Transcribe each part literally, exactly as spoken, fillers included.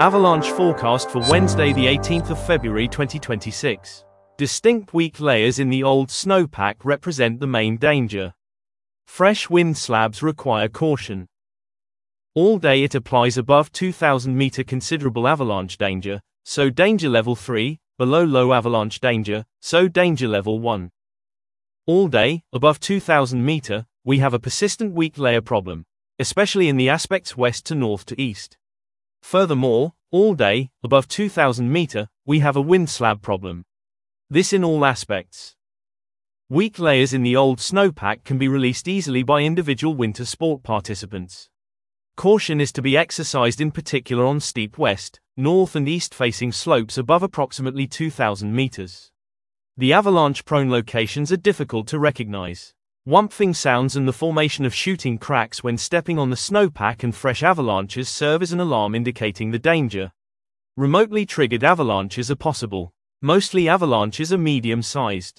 Avalanche forecast for Wednesday the eighteenth of February twenty twenty-six. Distinct weak layers in the old snowpack represent the main danger. Fresh wind slabs require caution. All day it applies above two thousand meter considerable avalanche danger, so danger level three, below low avalanche danger, so danger level one. All day, above two thousand meter, we have a persistent weak layer problem, especially in the aspects west to north to east. Furthermore, all day, above two thousand meter, we have a wind slab problem. This in all aspects. Weak layers in the old snowpack can be released easily by individual winter sport participants. Caution is to be exercised in particular on steep west, north and east facing slopes above approximately two thousand meters. The avalanche-prone locations are difficult to recognize. Whumping sounds and the formation of shooting cracks when stepping on the snowpack and fresh avalanches serve as an alarm indicating the danger. Remotely triggered avalanches are possible. Mostly avalanches are medium-sized.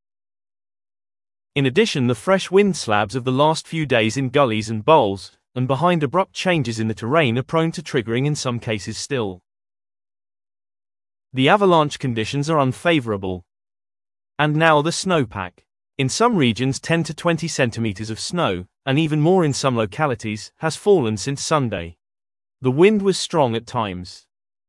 In addition, the fresh wind slabs of the last few days in gullies and bowls, and behind abrupt changes in the terrain are prone to triggering in some cases still. The avalanche conditions are unfavorable. And now the snowpack. In some regions ten to twenty centimeters of snow, and even more in some localities, has fallen since Sunday. The wind was strong at times.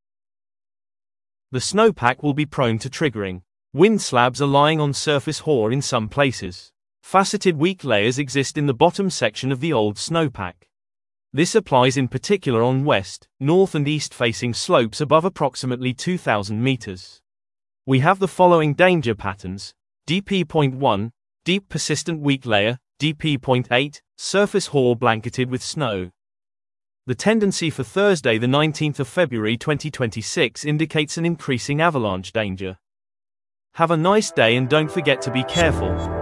The snowpack will be prone to triggering. Wind slabs are lying on surface hoar in some places. Faceted weak layers exist in the bottom section of the old snowpack. This applies in particular on west, north and east facing slopes above approximately two thousand meters. We have the following danger patterns: D P point one, deep persistent weak layer, D P point eight, surface hoar blanketed with snow. The tendency for Thursday the nineteenth of February twenty twenty-six indicates an increasing avalanche danger. Have a nice day and don't forget to be careful.